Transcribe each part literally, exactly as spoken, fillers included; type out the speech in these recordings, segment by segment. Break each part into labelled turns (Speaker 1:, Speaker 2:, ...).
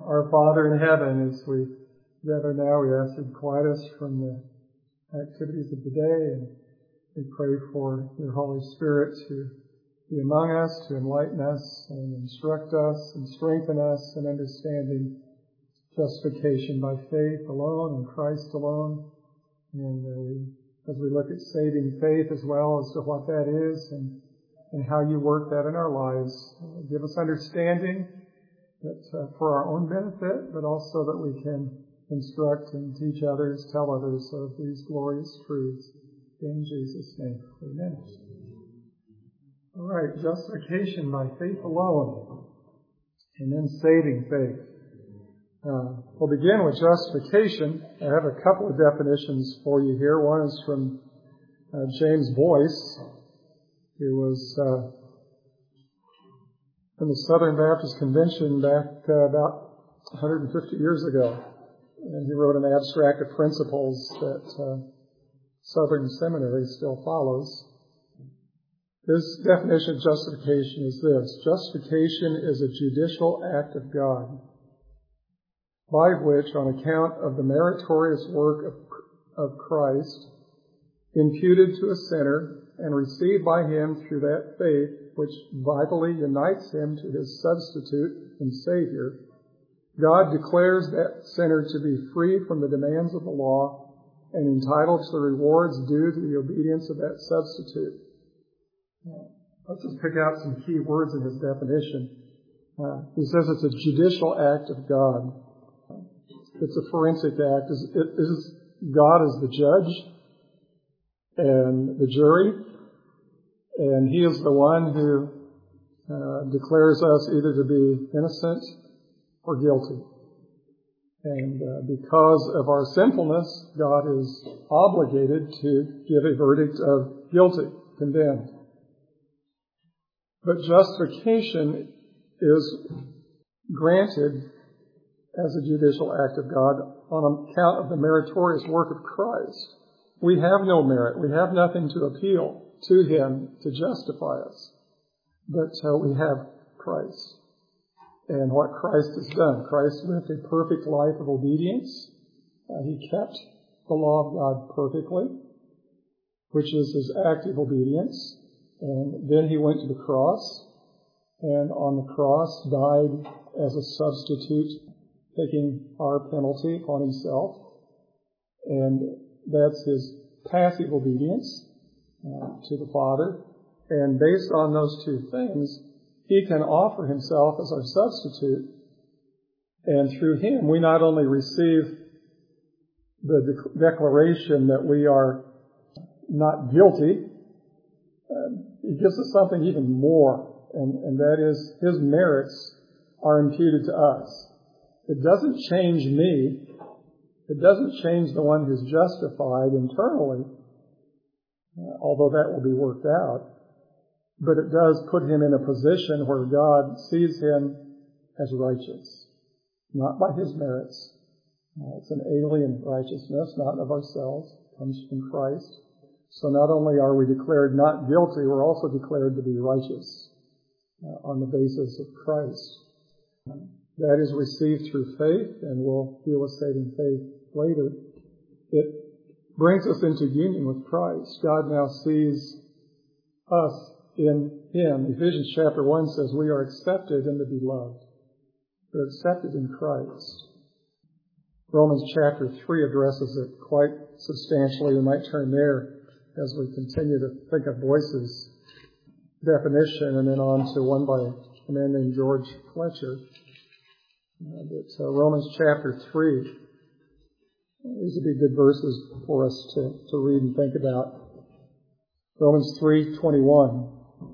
Speaker 1: Our Father in heaven, as we gather now, we ask you to quiet us from the activities of the day, and we pray for your Holy Spirit to be among us, to enlighten us and instruct us and strengthen us in understanding justification by faith alone and Christ alone. And uh, we, as we look at saving faith as well as to what that is and, and how you work that in our lives, uh, give us understanding that uh, for our own benefit, but also that we can instruct and teach others, tell others of these glorious truths. In Jesus' name, amen. All right, justification by faith alone, and then saving faith. Uh, we'll begin with justification. I have a couple of definitions for you here. One is from uh, James Boyce, who was uh, in the Southern Baptist Convention back uh, about one hundred fifty years ago. And he wrote an abstract of principles that uh, Southern Seminary still follows. His definition of justification is this: justification is a judicial act of God, by which, on account of the meritorious work of, of Christ, imputed to a sinner and received by him through that faith which vitally unites him to his substitute and Savior, God declares that sinner to be free from the demands of the law and entitled to the rewards due to the obedience of that substitute. Let's just pick out some key words in his definition. Uh, he says it's a judicial act of God. It's a forensic act. It is God as the judge and the jury, and he is the one who uh, declares us either to be innocent or guilty. And uh, because of our sinfulness, God is obligated to give a verdict of guilty, condemned. But justification is granted as a judicial act of God on account of the meritorious work of Christ. We have no merit. We have nothing to appeal to him to justify us. But uh, we have Christ and what Christ has done. Christ lived a perfect life of obedience. Uh, he kept the law of God perfectly, which is his active obedience. And then he went to the cross, and on the cross died as a substitute, taking our penalty upon himself. And that's his passive obedience uh, to the Father. And based on those two things, he can offer himself as our substitute. And through him, we not only receive the de- declaration that we are not guilty, uh, he gives us something even more, and, and that is his merits are imputed to us. It doesn't change me. It doesn't change the one who's justified internally, uh, although that will be worked out. But it does put him in a position where God sees him as righteous, not by his merits. Uh, it's an alien righteousness, not of ourselves. It comes from Christ. So not only are we declared not guilty, we're also declared to be righteous uh, on the basis of Christ. Uh, that is received through faith, and we'll deal with saving faith later. It brings us into union with Christ. God now sees us in him. Ephesians chapter one says we are accepted in the beloved. We're accepted in Christ. Romans chapter three addresses it quite substantially. We might turn there as we continue to think of Boyce's definition, and then on to one by a man named George Fletcher. Uh, but uh, Romans chapter three, these would be good verses for us to, to read and think about. Romans three twenty-one.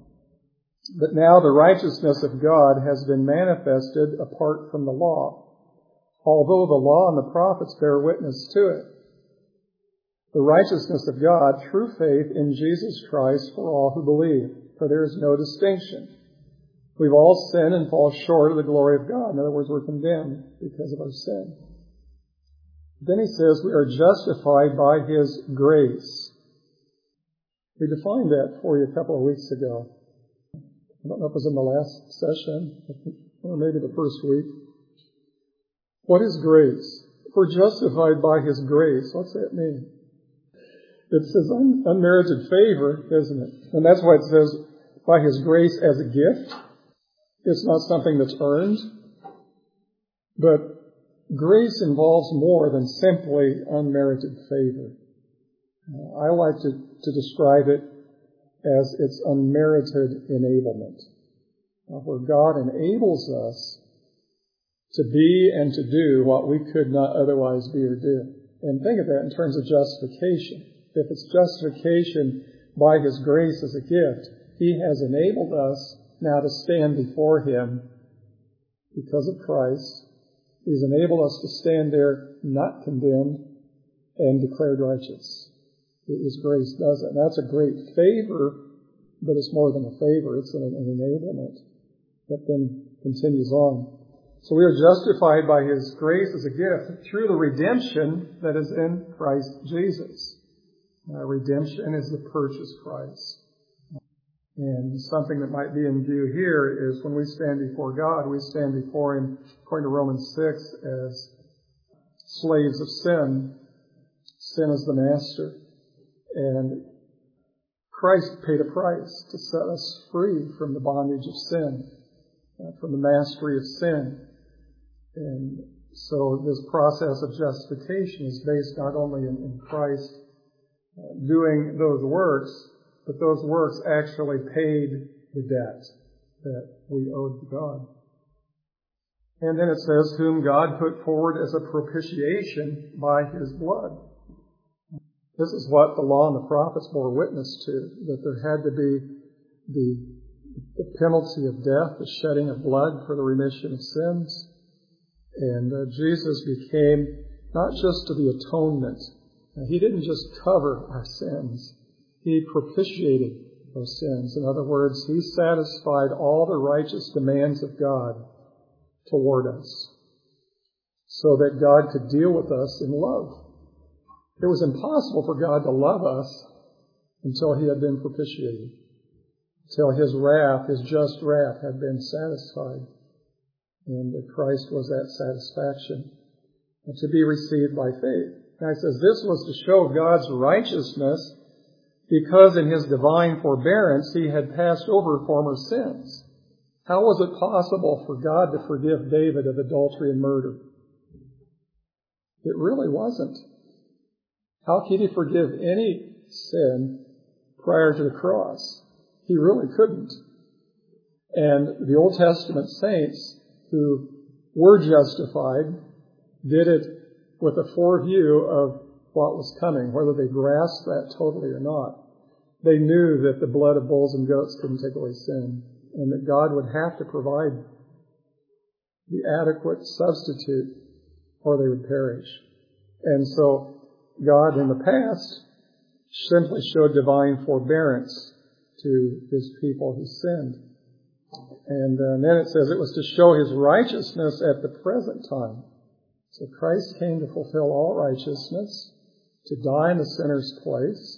Speaker 1: But now the righteousness of God has been manifested apart from the law, although the law and the prophets bear witness to it. The righteousness of God through faith in Jesus Christ for all who believe, for there is no distinction. We've all sinned and fall short of the glory of God. In other words, we're condemned because of our sin. Then he says we are justified by his grace. We defined that for you a couple of weeks ago. I don't know if it was in the last session, or maybe the first week. What is grace? If we're justified by His grace, what's that mean? It says un- unmerited favor, isn't it? And that's why it says by His grace as a gift. It's not something that's earned. But grace involves more than simply unmerited favor. Uh, I like to, to describe it as its unmerited enablement, uh, where God enables us to be and to do what we could not otherwise be or do. And think of that in terms of justification. If it's justification by His grace as a gift, He has enabled us now to stand before Him because of Christ. He's enabled us to stand there not condemned and declared righteous. His grace does it. And that's a great favor, but it's more than a favor. It's an, an enablement that then continues on. So we are justified by His grace as a gift through the redemption that is in Christ Jesus. Uh, redemption is the purchase price. And something that might be in view here is when we stand before God, we stand before Him, according to Romans six, as slaves of sin. Sin is the master. And Christ paid a price to set us free from the bondage of sin, uh, from the mastery of sin. And so this process of justification is based not only in, in Christ uh, doing those works, but those works actually paid the debt that we owed to God. And then it says, whom God put forward as a propitiation by His blood. This is what the law and the prophets bore witness to, that there had to be the, the penalty of death, the shedding of blood for the remission of sins. And uh, Jesus became not just to the atonement. Now, He didn't just cover our sins. He propitiated those sins. In other words, He satisfied all the righteous demands of God toward us so that God could deal with us in love. It was impossible for God to love us until He had been propitiated, until His wrath, His just wrath, had been satisfied. And that Christ was that satisfaction to be received by faith. Now it says this was to show God's righteousness because in His divine forbearance He had passed over former sins. How was it possible for God to forgive David of adultery and murder? It really wasn't. How could He forgive any sin prior to the cross? He really couldn't. And the Old Testament saints who were justified did it with a foreview of what was coming, whether they grasped that totally or not. They knew that the blood of bulls and goats couldn't take away sin, and that God would have to provide the adequate substitute or they would perish. And so God in the past simply showed divine forbearance to His people who sinned. And uh, then it says it was to show His righteousness at the present time. So Christ came to fulfill all righteousness, to die in the sinner's place,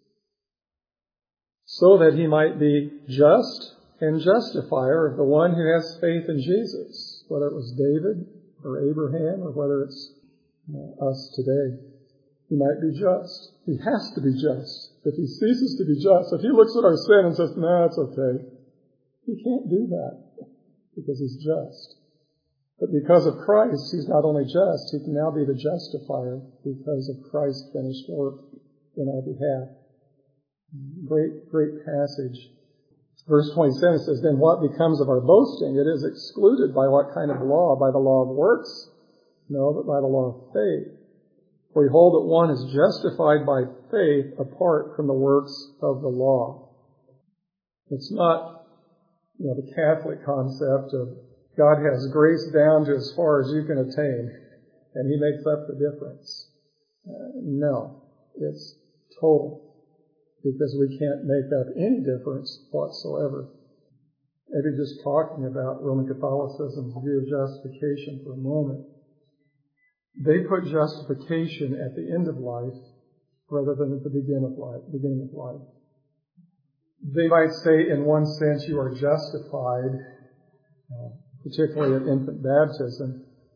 Speaker 1: so that He might be just and justifier of the one who has faith in Jesus, whether it was David or Abraham or whether it's uh, us today. He might be just. He has to be just. If He ceases to be just, if He looks at our sin and says, no, it's okay, He can't do that because He's just. But because of Christ, He's not only just, He can now be the justifier because of Christ's finished work in our behalf. Great, great passage. Verse twenty-seven says, then what becomes of our boasting? It is excluded by what kind of law? By the law of works? No, but by the law of faith. For we hold that one is justified by faith apart from the works of the law. It's not, you know, the Catholic concept of God has grace down to as far as you can attain, and He makes up the difference. Uh, no, it's total, because we can't make up any difference whatsoever. Maybe just talking about Roman Catholicism's view of justification for a moment. They put justification at the end of life rather than at the beginning of life. Beginning of life. They might say, in one sense, you are justified, uh, particularly at infant baptism,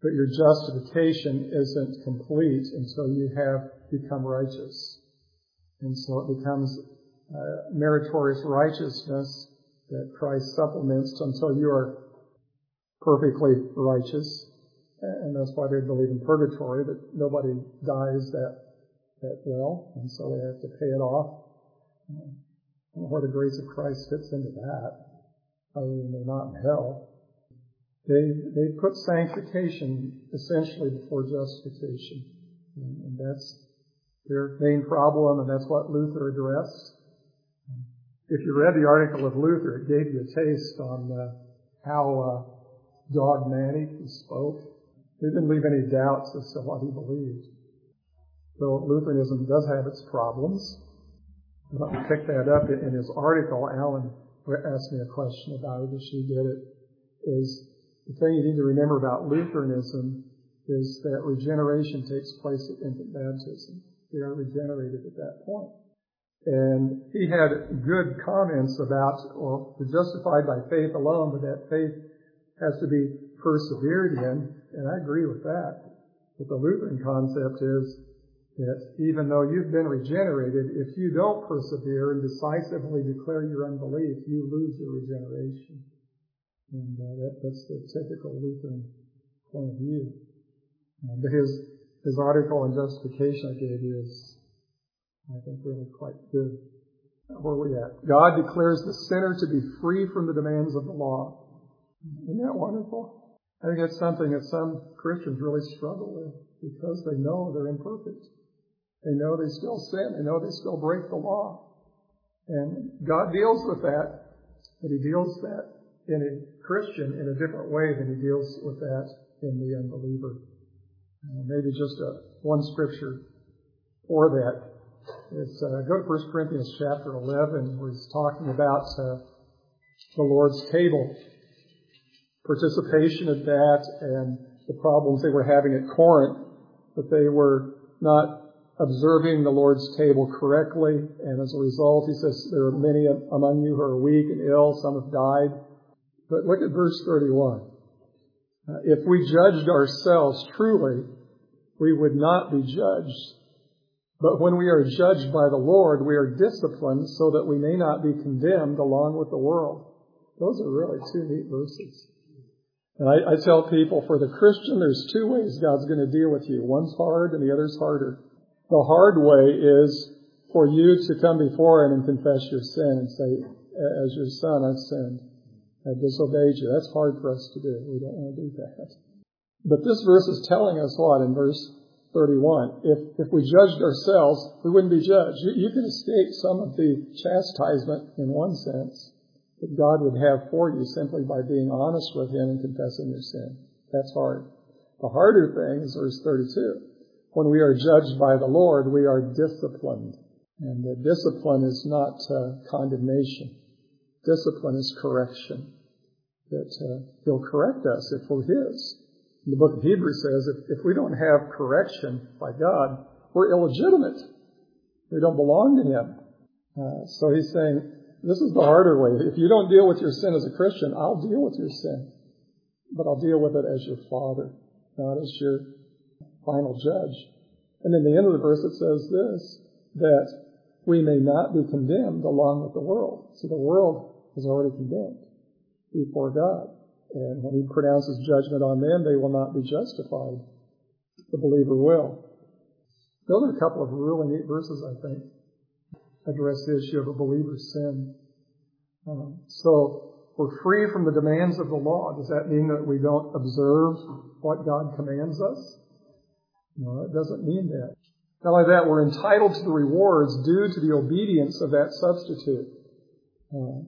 Speaker 1: but your justification isn't complete until you have become righteous. And so it becomes uh, meritorious righteousness that Christ supplements until you are perfectly righteous. And that's why they believe in purgatory, that nobody dies that that well, and so they have to pay it off. I don't know where the grace of Christ fits into that, other than they're not in hell. They they put sanctification essentially before justification, and, and that's their main problem, and that's what Luther addressed. If you read the article of Luther, it gave you a taste on uh, how uh, dogmatic he spoke. It didn't leave any doubts as to what he believed. So Lutheranism does have its problems. Let me pick that up in his article. Alan asked me a question about it as she did it. Is the thing you need to remember about Lutheranism is that regeneration takes place at infant baptism. They are regenerated at that point. And he had good comments about, well, we're justified by faith alone, but that faith has to be persevered in, and I agree with that. But the Lutheran concept is that even though you've been regenerated, if you don't persevere and decisively declare your unbelief, you lose your regeneration. And uh, that, that's the typical Lutheran point of view. Uh, but his his article on justification I gave you is, I think, really quite good. Where are we at? God declares the sinner to be free from the demands of the law. Isn't that wonderful? I think that's something that some Christians really struggle with because they know they're imperfect. They know they still sin. They know they still break the law. And God deals with that, but He deals that in a Christian in a different way than He deals with that in the unbeliever. Uh, maybe just a, one scripture for that. It's, uh, go to First Corinthians chapter eleven, where he's talking about uh, the Lord's table, participation of that, and the problems they were having at Corinth, that they were not observing the Lord's table correctly, and as a result, he says, there are many among you who are weak and ill, some have died. But look at verse thirty-one. Uh, if we judged ourselves truly, we would not be judged. But when we are judged by the Lord, we are disciplined so that we may not be condemned along with the world. Those are really two neat verses. And I, I tell people, for the Christian, there's two ways God's going to deal with you. One's hard and the other's harder. The hard way is for you to come before Him and confess your sin and say, as your son, I've sinned. I've disobeyed you. That's hard for us to do. We don't want to do that. But this verse is telling us what in verse thirty-one? If if we judged ourselves, we wouldn't be judged. You, you can escape some of the chastisement in one sense that God would have for you simply by being honest with Him and confessing your sin. That's hard. The harder thing is verse thirty-two. When we are judged by the Lord, we are disciplined. And the discipline is not uh, condemnation. Discipline is correction. That uh, He'll correct us if we're His. The book of Hebrews says if, if we don't have correction by God, we're illegitimate. We don't belong to Him. Uh, so He's saying, this is the harder way. If you don't deal with your sin as a Christian, I'll deal with your sin. But I'll deal with it as your Father, not as your final judge. And in the end of the verse it says this, that we may not be condemned along with the world. So the world is already condemned before God. And when He pronounces judgment on them, they will not be justified. The believer will. Those are a couple of really neat verses, I think, address the issue of a believer's sin. Um, so we're free from the demands of the law. Does that mean that we don't observe what God commands us? No, it doesn't mean that. Not only that, we're entitled to the rewards due to the obedience of that substitute. Uh,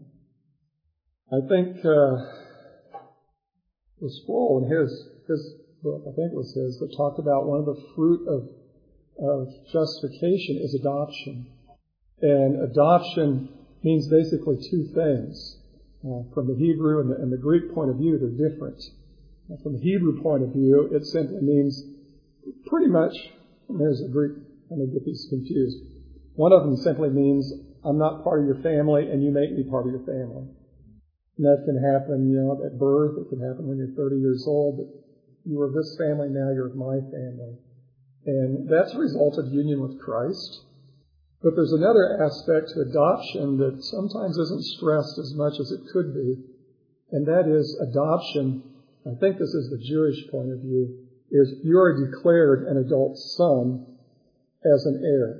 Speaker 1: I think uh, it was Sproul in his, his book, I think it was his, that talked about one of the fruit of, of justification is adoption. And adoption means basically two things. Uh, from the Hebrew and the, and the Greek point of view, they're different. Uh, from the Hebrew point of view, it simply means pretty much, there's a Greek, let me get these confused. One of them simply means, I'm not part of your family and you make me part of your family. And that can happen, you know, at birth. It can happen when you're thirty years old. But You were of this family, now you're of my family. And that's a result of union with Christ. But there's another aspect to adoption that sometimes isn't stressed as much as it could be. And that is adoption. I think this is the Jewish point of view, is you are declared an adult son as an heir.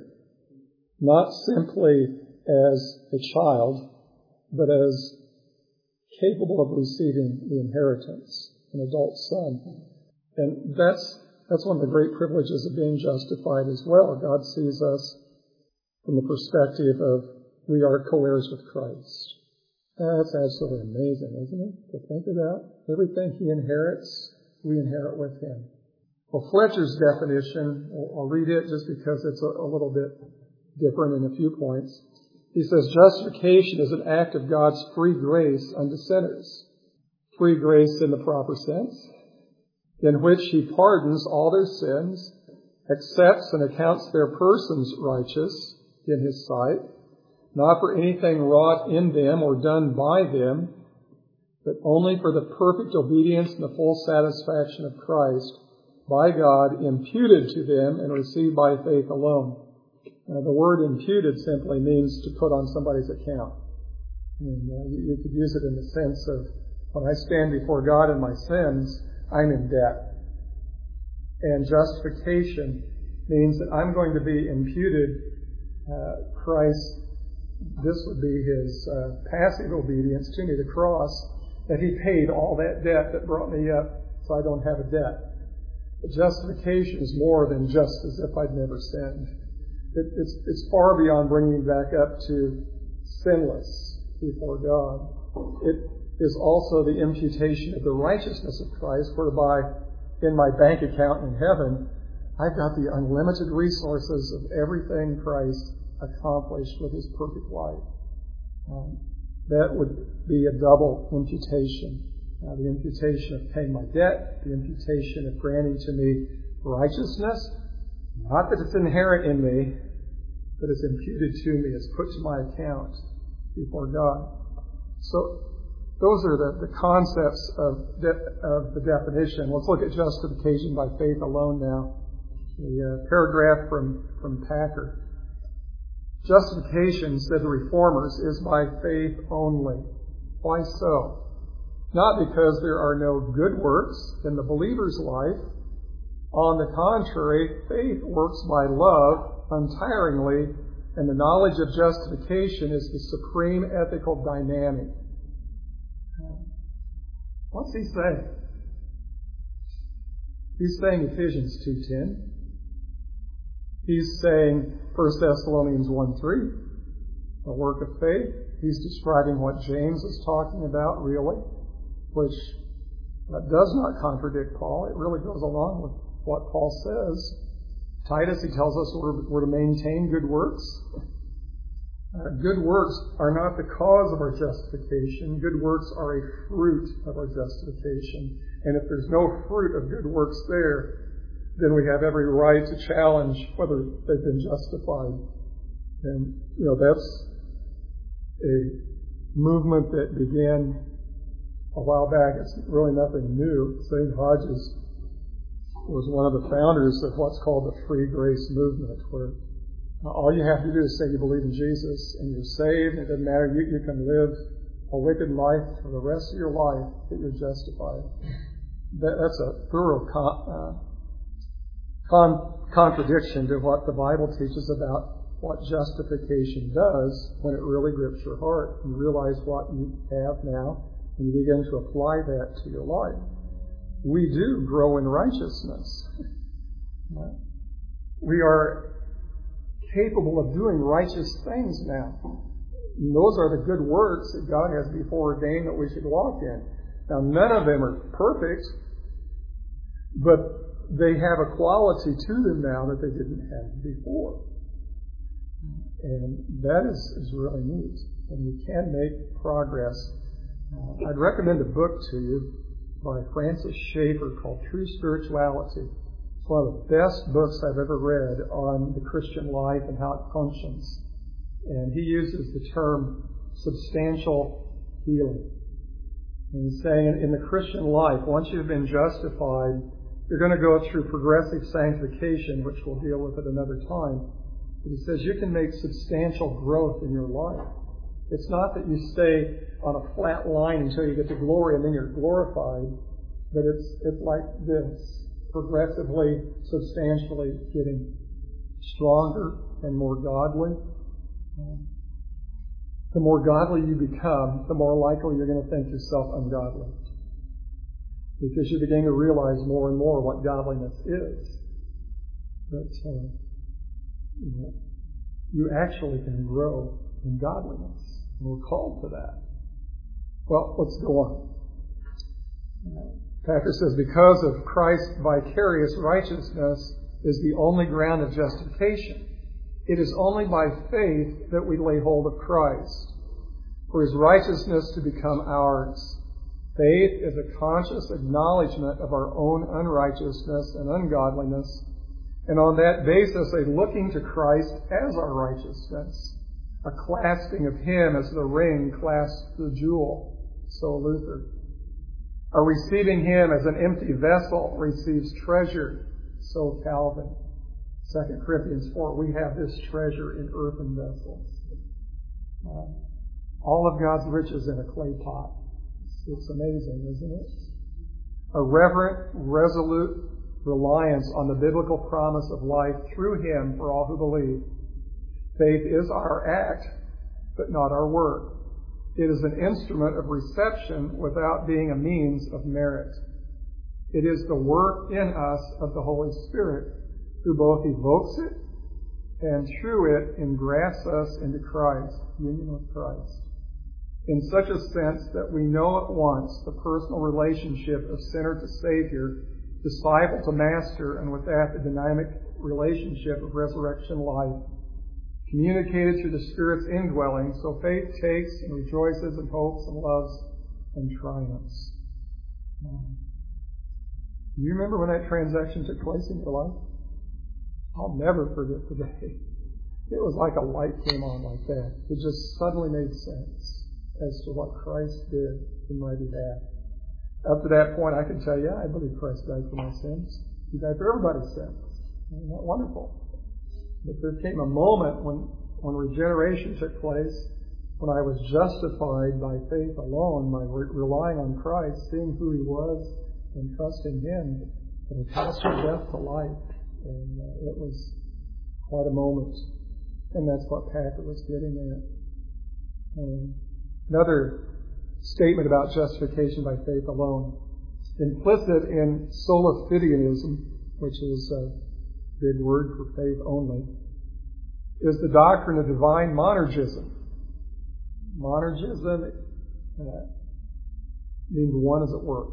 Speaker 1: Not simply as a child, but as capable of receiving the inheritance, an adult son. And that's that's one of the great privileges of being justified as well. God sees us from the perspective of we are co-heirs with Christ. That's absolutely amazing, isn't it? To think of that. Everything he inherits, we inherit with him. Well, Fletcher's definition, I'll read it just because it's a, a little bit different in a few points. He says, justification is an act of God's free grace unto sinners. Free grace in the proper sense, in which he pardons all their sins, accepts and accounts their persons righteous in his sight, not for anything wrought in them or done by them, but only for the perfect obedience and the full satisfaction of Christ by God, imputed to them and received by faith alone. Uh, the word imputed simply means to put on somebody's account. And uh, you, you could use it in the sense of when I stand before God in my sins, I'm in debt. And justification means that I'm going to be imputed uh, Christ. This would be his uh, passive obedience to me, the cross, that he paid all that debt that brought me up so I don't have a debt. But justification is more than just as if I'd never sinned. It, it's, it's far beyond bringing me back up to sinless before God. It is also the imputation of the righteousness of Christ, whereby in my bank account in heaven, I've got the unlimited resources of everything Christ accomplished with his perfect life. Um, that would be a double imputation. Uh, the imputation of paying my debt, the imputation of granting to me righteousness, not that it's inherent in me, but it's imputed to me, it's put to my account before God. So those are the, the concepts of, de- of the definition. Let's look at justification by faith alone now. The uh, paragraph from, from Packer. Justification, said the Reformers, is by faith only. Why so? Not because there are no good works in the believer's life. On the contrary, faith works by love untiringly, and the knowledge of justification is the supreme ethical dynamic. What's he saying? He's saying Ephesians two ten. He's saying First Thessalonians one three, a work of faith. He's describing what James is talking about, really, which uh, does not contradict Paul. It really goes along with what Paul says. Titus, he tells us we're, we're to maintain good works. Uh, good works are not the cause of our justification. Good works are a fruit of our justification. And if there's no fruit of good works there, then we have every right to challenge whether they've been justified. And, you know, that's a movement that began a while back. It's really nothing new. Saint Hodges was one of the founders of what's called the free grace movement, where all you have to do is say you believe in Jesus and you're saved. It doesn't matter. You, you can live a wicked life for the rest of your life, that you're justified. That, that's a thorough con, uh, con, contradiction to what the Bible teaches about what justification does when it really grips your heart. You realize what you have now and you begin to apply that to your life. We do grow in righteousness. We are capable of doing righteous things now. And those are the good works that God has before ordained that we should walk in. Now, none of them are perfect, but they have a quality to them now that they didn't have before. And that is, is really neat. And we can make progress. Uh, I'd recommend a book to you by Francis Schaeffer called True Spirituality. It's one of the best books I've ever read on the Christian life and how it functions. And he uses the term substantial healing. And he's saying in the Christian life, once you've been justified, You're going to go through progressive sanctification, which we'll deal with at another time. But he says you can make substantial growth in your life. It's not that you stay on a flat line until you get to glory and then you're glorified, but it's it's like this, progressively, substantially getting stronger and more godly. The more godly you become, the more likely you're going to think yourself ungodly. Because you begin to realize more and more what godliness is. But uh, you know, you actually can grow in godliness. And we're called to that. Well, let's go on. Packer says, because of Christ's vicarious righteousness is the only ground of justification. It is only by faith that we lay hold of Christ, for His righteousness to become ours. Faith is a conscious acknowledgement of our own unrighteousness and ungodliness, and on that basis a looking to Christ as our righteousness, a clasping of Him as the ring clasps the jewel, so Luther. A receiving Him as an empty vessel receives treasure, so Calvin. Second Corinthians four, we have this treasure in earthen vessels. Uh, all of God's riches in a clay pot. It's, it's amazing, isn't it? A reverent, resolute reliance on the biblical promise of life through Him for all who believe. Faith is our act, but not our work. It is an instrument of reception without being a means of merit. It is the work in us of the Holy Spirit, who both evokes it and through it engrafts us into Christ, union with Christ, in such a sense that we know at once the personal relationship of sinner to Savior, disciple to Master, and with that the dynamic relationship of resurrection life, communicated through the Spirit's indwelling, so faith takes and rejoices and hopes and loves and triumphs. Do you remember when that transaction took place in your life? I'll never forget the day. It was like a light came on like that. It just suddenly made sense as to what Christ did in my behalf. Up to that point, I could tell you, I believe Christ died for my sins. He died for everybody's sins. Isn't that wonderful? But there came a moment when, when regeneration took place, when I was justified by faith alone, by re- relying on Christ, seeing who He was, and trusting Him, and it passed from death to life. And uh, it was quite a moment. And that's what Packer was getting at. Um, another statement about justification by faith alone. Implicit in sola fideianism, which is a big word for faith only, is the doctrine of divine monergism. Monergism uh, means one is at work.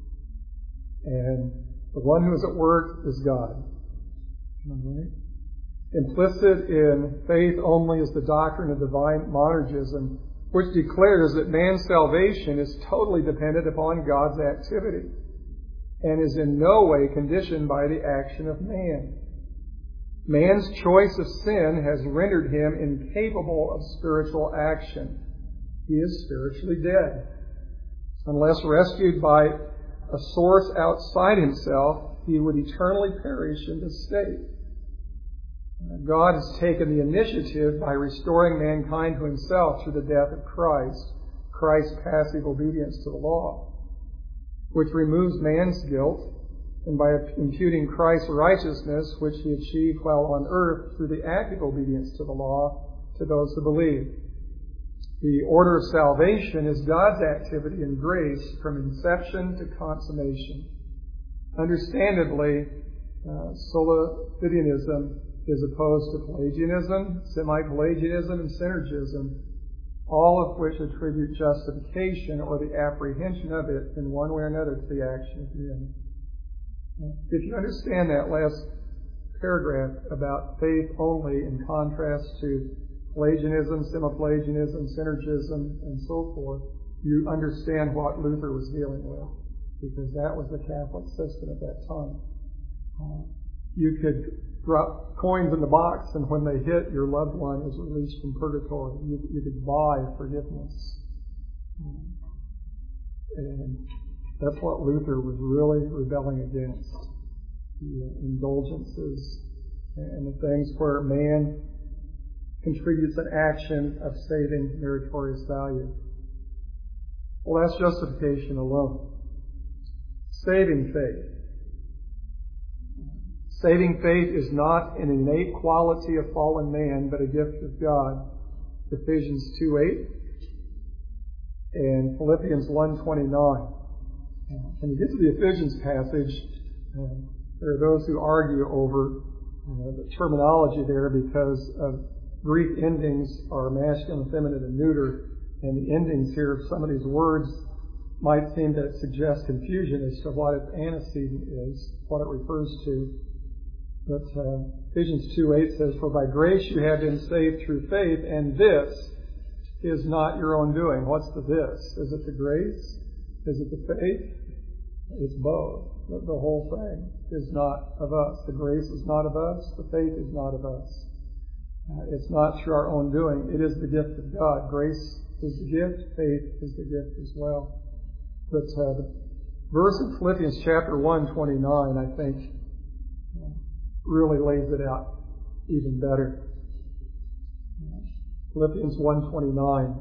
Speaker 1: And the one who is at work is God. All right. Implicit in faith only is the doctrine of divine monergism, which declares that man's salvation is totally dependent upon God's activity and is in no way conditioned by the action of man. Man's choice of sin has rendered him incapable of spiritual action. He is spiritually dead. Unless rescued by a source outside himself, he would eternally perish in this state. God has taken the initiative by restoring mankind to Himself through the death of Christ, Christ's passive obedience to the law, which removes man's guilt, and by imputing Christ's righteousness, which He achieved while on earth through the active obedience to the law, to those who believe. The order of salvation is God's activity and grace from inception to consummation. Understandably, uh, sola fideianism is opposed to Pelagianism, semi-Pelagianism, and synergism, all of which attribute justification or the apprehension of it in one way or another to the action of men. If you understand that last paragraph about faith only in contrast to Pelagianism, semi-Pelagianism, synergism, and so forth, you understand what Luther was dealing with, because that was the Catholic system at that time. Uh, you could drop coins in the box, and when they hit, your loved one is released from purgatory. You, you could buy forgiveness. And that's what Luther was really rebelling against. the indulgences, and the things where man contributes an action of saving meritorious value. Well, that's justification alone. Saving faith. Saving faith is not an innate quality of fallen man, but a gift of God. Ephesians two eight and Philippians one twenty-nine. When you get to the Ephesians passage, uh, there are those who argue over uh, the terminology there because of Greek endings are masculine, feminine, and neuter, and the endings here of some of these words might seem to suggest confusion as to what its antecedent is, what it refers to. But uh, Ephesians two eight says, "For by grace you have been saved through faith, and this is not your own doing." What's the this? Is it the grace? Is it the faith? It's both. The, the whole thing is not of us. The grace is not of us. The faith is not of us. Uh, it's not through our own doing. It is the gift of God. Grace is the gift. Faith is the gift as well. But uh, the verse in Philippians chapter one twenty-nine, I think, uh, really lays it out even better. Philippians one twenty-nine.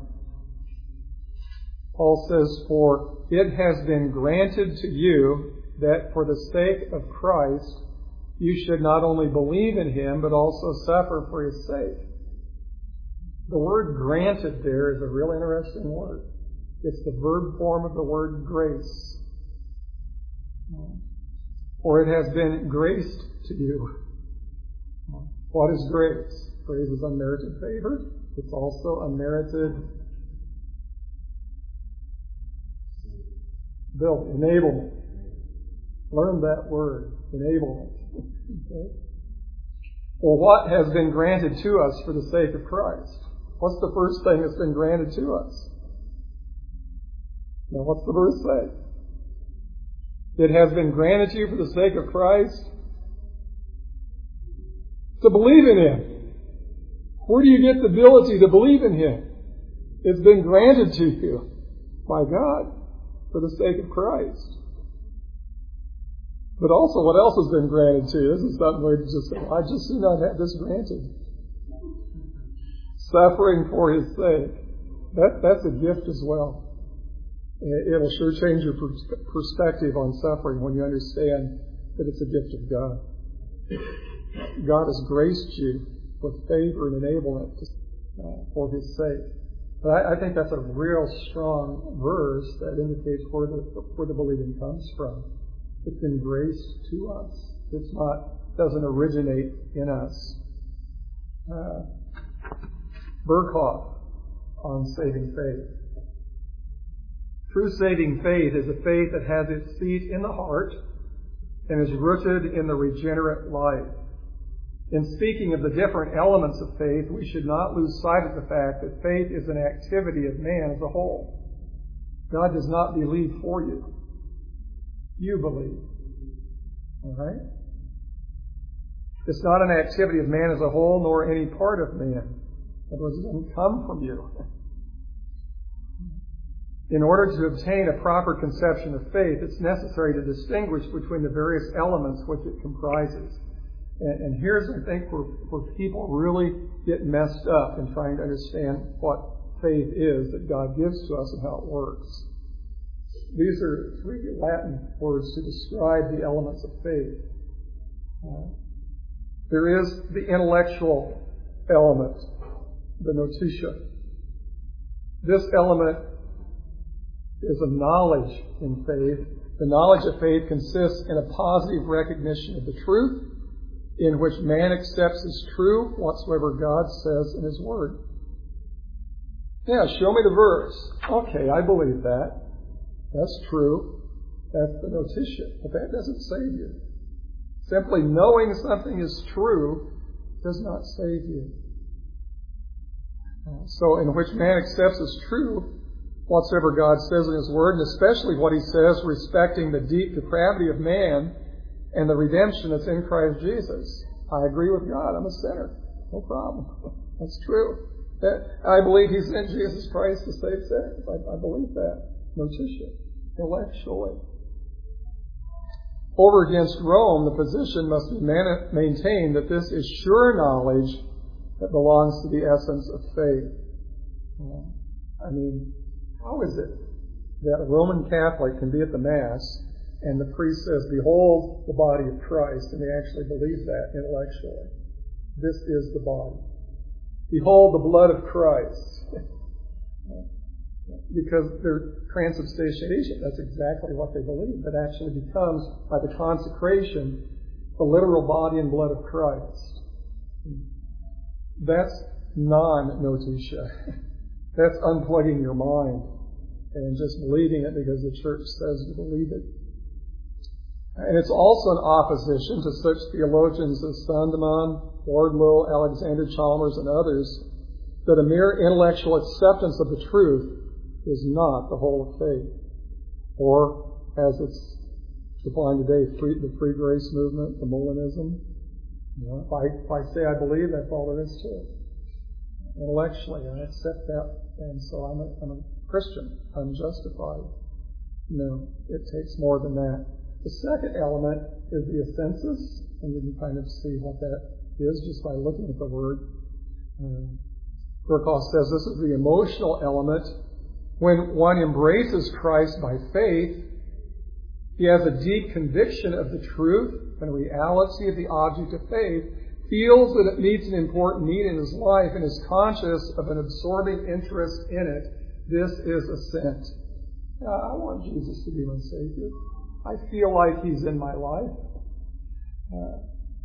Speaker 1: Paul says, "For it has been granted to you that for the sake of Christ you should not only believe in Him, but also suffer for His sake." The word granted there is a real interesting word. It's the verb form of the word grace. For it has been graced to you. What is grace? Grace is unmerited favor. It's also unmerited build, enablement. Learn that word, enablement. Okay? Well, what has been granted to us for the sake of Christ? What's the first thing that's been granted to us? Now, what's the verse say? It has been granted to you for the sake of Christ to believe in Him. Where do you get the ability to believe in Him? It's been granted to you by God for the sake of Christ. But also, what else has been granted to you? This is something where you just say, I just do not have this granted. Suffering for His sake. That, that's a gift as well. It'll sure change your perspective on suffering when you understand that it's a gift of God. God has graced you with favor and enablement uh, for His sake. But I, I think that's a real strong verse that indicates where the, where the believing comes from. It's been graced to us. It's not, doesn't originate in us. Uh, Berkhoff on saving faith. True saving faith is a faith that has its seat in the heart and is rooted in the regenerate life. In speaking of the different elements of faith, we should not lose sight of the fact that faith is an activity of man as a whole. God does not believe for you. You believe. All right? It's not an activity of man as a whole, nor any part of man. In other words, it doesn't come from you. In order to obtain a proper conception of faith, it's necessary to distinguish between the various elements which it comprises. And, and here's, I think, where, where people really get messed up in trying to understand what faith is that God gives to us and how it works. These are three Latin words to describe the elements of faith. Uh, there is the intellectual element, the notitia. This element is a knowledge in faith. The knowledge of faith consists in a positive recognition of the truth, in which man accepts as true whatsoever God says in His Word. Yeah, show me the verse. Okay, I believe that. That's true. That's the notitia. But that doesn't save you. Simply knowing something is true does not save you. So, in which man accepts as true whatsoever God says in His Word, and especially what He says respecting the deep depravity of man and the redemption that's in Christ Jesus. I agree with God. I'm a sinner. No problem. That's true. That, I believe He sent Jesus Christ to save sinners. I, I believe that. Notitia. Intellectually. Over against Rome, the position must be man- maintained that this is sure knowledge that belongs to the essence of faith. I mean, how is it that a Roman Catholic can be at the Mass and the priest says, behold the body of Christ, and they actually believe that intellectually? This is the body. Behold the blood of Christ. Because they're transubstantiation. That's exactly what they believe. That actually becomes, by the consecration, the literal body and blood of Christ. That's non-notitia. That's unplugging your mind and just believing it because the church says you believe it. And it's also in opposition to such theologians as Sandeman, Wardlow, Alexander Chalmers, and others, that a mere intellectual acceptance of the truth is not the whole of faith. Or, as it's defined today, free, the free grace movement, the Molinism. You know, if, I, if I say I believe, that's all there is to it. Intellectually, I accept that, and so I'm a, I'm a Christian. I'm justified. No, it takes more than that. The second element is the assensus, and you can kind of see what that is just by looking at the word. Uh, Burkhoff says this is the emotional element. When one embraces Christ by faith, he has a deep conviction of the truth and reality of the object of faith, feels that it meets an important need in his life, and is conscious of an absorbing interest in it. This is assent. Uh, I want Jesus to be my Savior. I feel like He's in my life. Uh,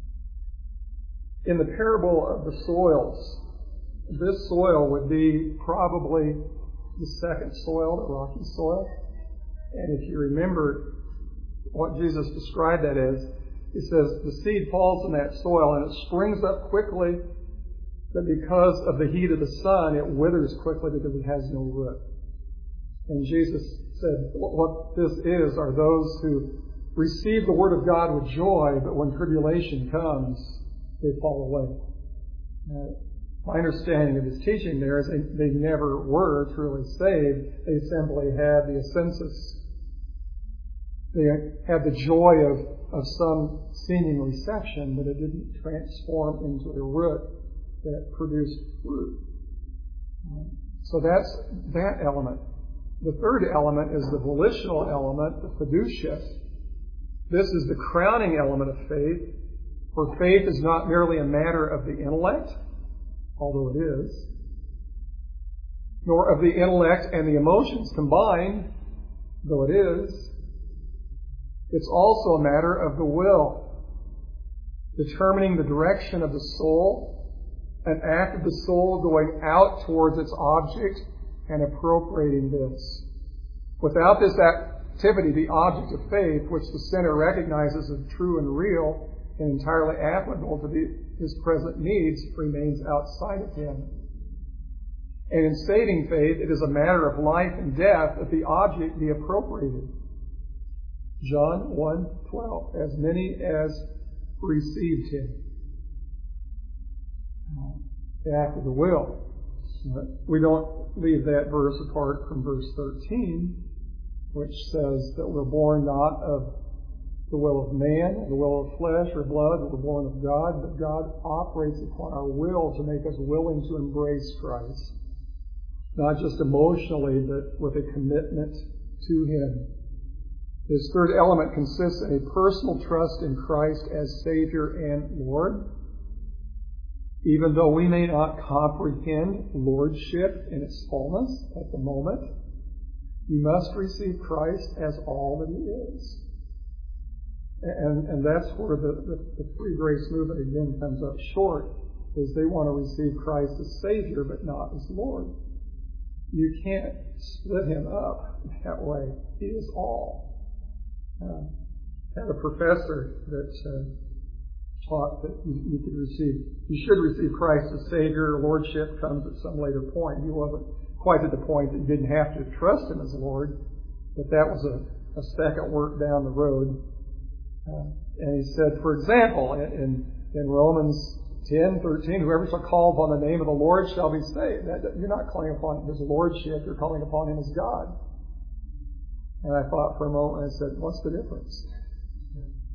Speaker 1: in the parable of the soils, this soil would be probably the second soil, the rocky soil. And if you remember what Jesus described that as, He says the seed falls in that soil and it springs up quickly, but because of the heat of the sun, it withers quickly because it has no root. And Jesus said what this is are those who receive the Word of God with joy, but when tribulation comes, they fall away. Uh, my understanding of his teaching there is they, they never were truly saved. They simply had the assensus. They had the joy of, of some seeming reception, but it didn't transform into a root that produced fruit. So that's that element. The third element is the volitional element, the fiducia. This is the crowning element of faith, for faith is not merely a matter of the intellect, although it is, nor of the intellect and the emotions combined, though it is. It's also a matter of the will, determining the direction of the soul, an act of the soul going out towards its object and appropriating this. Without this activity, the object of faith, which the sinner recognizes as true and real and entirely applicable to the, his present needs, remains outside of him. And in saving faith, it is a matter of life and death that the object be appropriated. John one twelve, as many as received him. The act of the will. We don't leave that verse apart from verse thirteen, which says that we're born not of the will of man, or the will of flesh or blood, but we're born of God, but God operates upon our will to make us willing to embrace Christ. Not just emotionally, but with a commitment to Him. This third element consists in a personal trust in Christ as Savior and Lord. Even though we may not comprehend Lordship in its fullness at the moment, you must receive Christ as all that He is. And, and that's where the, the, the free grace movement again comes up short, is they want to receive Christ as Savior, but not as Lord. You can't split Him up that way. He is all. Uh, I had a professor that uh, taught that you, you could receive, you should receive Christ as Savior. Lordship comes at some later point. He wasn't quite at the point that you didn't have to trust Him as Lord, but that was a, a second work down the road. Uh, and he said, for example, in, in Romans ten thirteen, whoever shall call upon the name of the Lord shall be saved. That, that, you're not calling upon His Lordship, you're calling upon Him as God. And I thought for a moment, I said, what's the difference?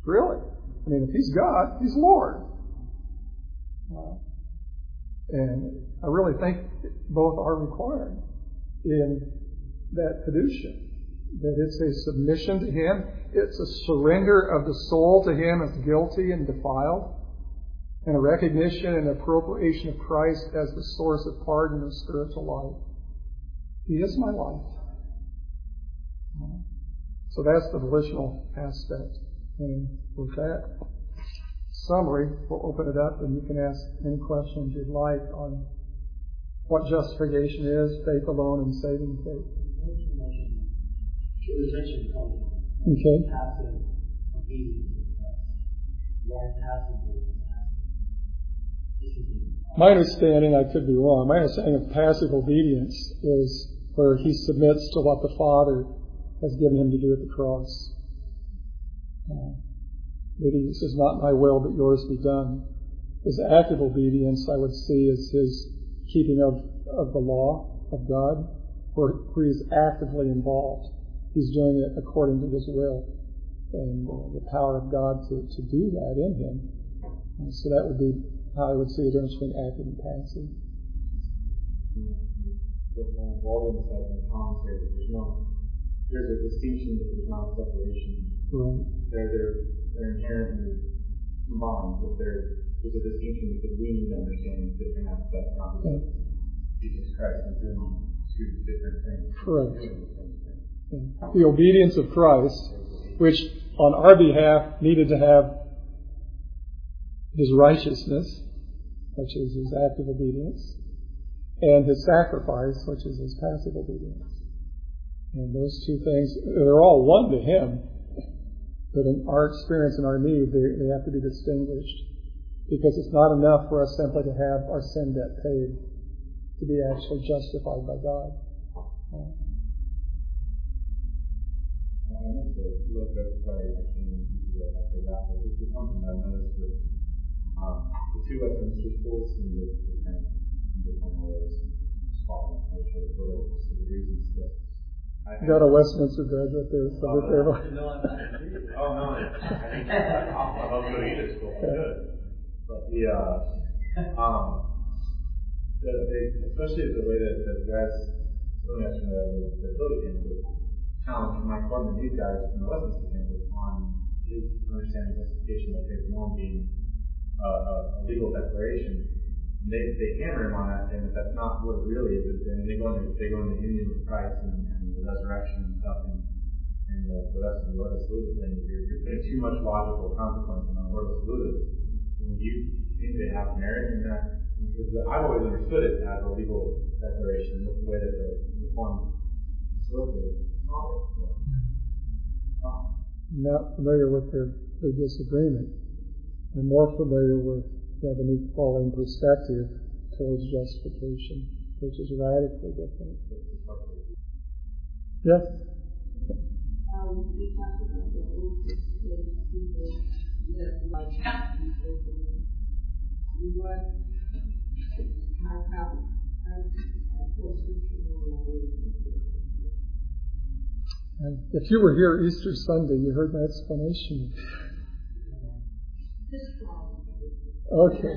Speaker 1: Really? I mean, if he's God, he's Lord. Uh, and I really think both are required in that fiducia. That it's a submission to him. It's a surrender of the soul to him as guilty and defiled. And a recognition and appropriation of Christ as the source of pardon and spiritual life. He is my life. So that's the volitional aspect. And with that summary, we'll open it up and you can ask any questions you'd like on what justification is, faith alone, and saving faith. Okay. My understanding, I could be wrong, my understanding of passive obedience is where he submits to what the Father has given him to do at the cross. Uh, that he says, not my will, but yours be done. His active obedience, I would see, is his keeping of, of the law of God, where, where he's actively involved. He's doing it according to his will and uh, the power of God to, to do that in him. And so that would be how I would see the difference between active and passive.
Speaker 2: What Walden said in the commentary, there's no, there's a distinction, but there's not a separation.
Speaker 1: Right.
Speaker 2: They're, they're, they're inherently combined, but there's, there's a distinction because we need to understand different aspects, not because Jesus Christ is doing two different things.
Speaker 1: Correct. The obedience of Christ, which on our behalf needed to have his righteousness, which is his active obedience, and his sacrifice, which is his passive obedience. And those two things, they're all one to him, but in our experience and our need, they, they have to be distinguished. Because it's not enough for us simply to have our sin debt paid, to be actually justified by God.
Speaker 2: I must have looked up sorry, I came into that after that, but this is something that I noticed with um, the two Westminster schools seem to kind of different ways following culture for the reasons that I
Speaker 1: you got a Westminster graduate there, so
Speaker 2: oh,
Speaker 1: there.
Speaker 2: No, no, oh no, I think I'll, I'll go to either school. Good. But the uh, um, the, the especially the way that the guys so mentioned the the Philly campus challenge from Mike Corbin and these guys from the Westminster campus on his understanding of justification that faith alone being uh, a legal declaration. And they they hammer him on that thing that that's not what it really is. And they go into they go into union with Christ and, and the resurrection and stuff and and the, the rest of the Ordo Salutis thing. You're, you're putting too much logical consequence on the Ordo Salutis. Do you think they have merit in that? Because I've always understood it as a legal declaration. That's the way that the Reformed historically taught it. So, um,
Speaker 1: I'm not familiar with their, their disagreement. I'm more familiar with having an equaling perspective towards justification, which is radically different. Yes?
Speaker 3: Um, we talked about the Old Testament people that like what how how
Speaker 1: And if you were here Easter Sunday, you heard my explanation. Okay.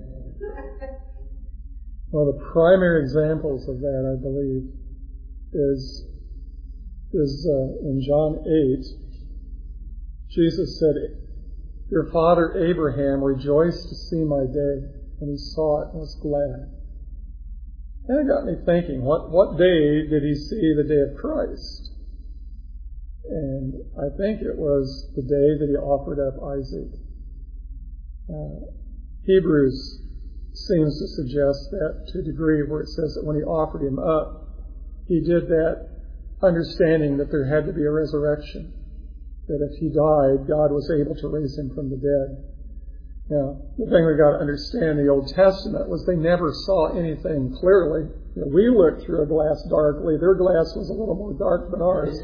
Speaker 1: One of the primary examples of that, I believe, is is uh, in John eight. Jesus said, "Your father Abraham rejoiced to see my day, and he saw it and was glad." And it got me thinking, what, what day did he see the day of Christ? And I think it was the day that he offered up Isaac. Uh, Hebrews seems to suggest that to a degree where it says that when he offered him up, he did that understanding that there had to be a resurrection, that if he died, God was able to raise him from the dead. Now, the thing we've got to understand in the Old Testament was they never saw anything clearly. You know, we looked through a glass darkly. Their glass was a little more dark than ours.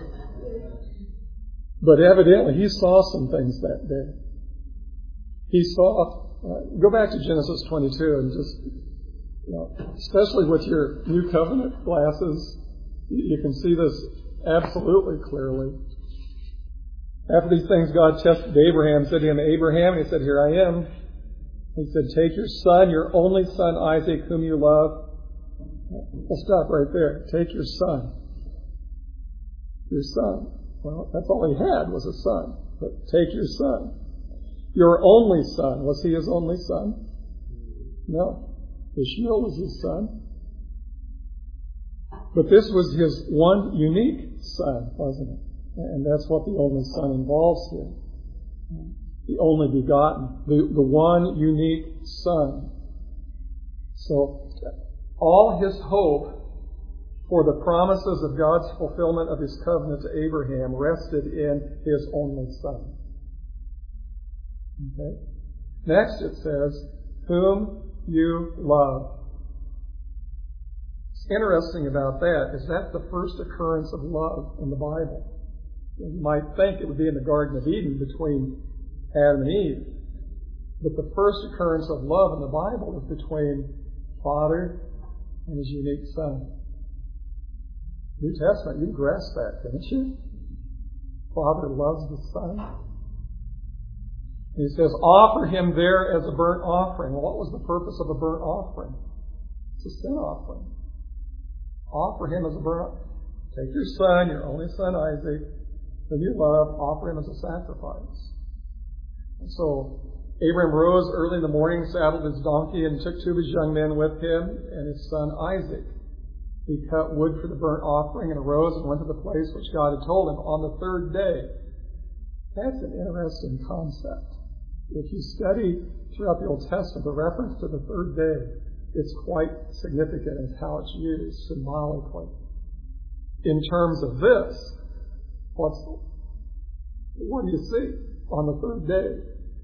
Speaker 1: But evidently, he saw some things that day. He saw, uh, go back to Genesis twenty-two and just, you know, especially with your New Covenant glasses, you can see this absolutely clearly. After these things, God tested Abraham, said to him, Abraham, and he said, here I am. He said, take your son, your only son, Isaac, whom you love. We'll stop right there. Take your son. Your son. Well, that's all he had was a son. But take your son. Your only son. Was he his only son? No. Ishmael was his son. But this was his one unique son, wasn't it? And that's what the only son involves here. The only begotten. The, the one unique son. So, all his hope for the promises of God's fulfillment of his covenant to Abraham rested in his only son. Okay? Next it says, whom you love. What's interesting about that is that's the first occurrence of love in the Bible. You might think it would be in the Garden of Eden between Adam and Eve. But the first occurrence of love in the Bible is between Father and his unique Son. New Testament, you grasp that, can't you? Father loves the Son. He says, offer him there as a burnt offering. Well, what was the purpose of a burnt offering? It's a sin offering. Offer him as a burnt offering. Take your son, your only son Isaac, whom you love, offer him as a sacrifice. And so Abraham rose early in the morning, saddled his donkey, and took two of his young men with him and his son Isaac. He cut wood for the burnt offering and arose and went to the place which God had told him on the third day. That's an interesting concept. If you study throughout the Old Testament the reference to the third day, it's quite significant in how it's used symbolically. In terms of this, what's what do you see on the third day?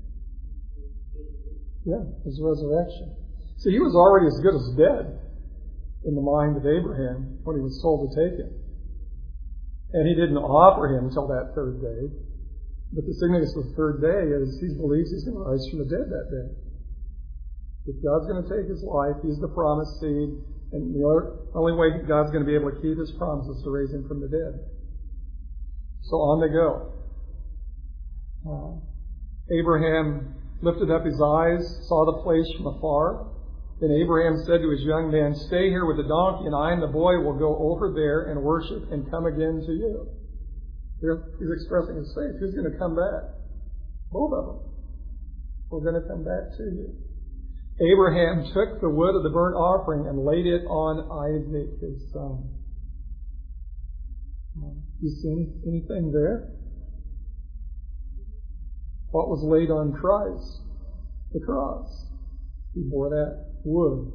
Speaker 1: Yeah, his resurrection. See, he was already as good as dead in the mind of Abraham when he was told to take him. And he didn't offer him until that third day. But the significance of the third day is he believes he's going to rise from the dead that day. If God's going to take his life, he's the promised seed, and the only way God's going to be able to keep his promise is to raise him from the dead. So on they go. Uh, Abraham lifted up his eyes, saw the place from afar. Then Abraham said to his young man, stay here with the donkey, and I and the boy will go over there and worship and come again to you. Here, he's expressing his faith. Who's going to come back? Both of them. We're going to come back to you. Abraham took the wood of the burnt offering and laid it on Isaac, his son. You see any, anything there? What was laid on Christ? The cross. He bore that wood.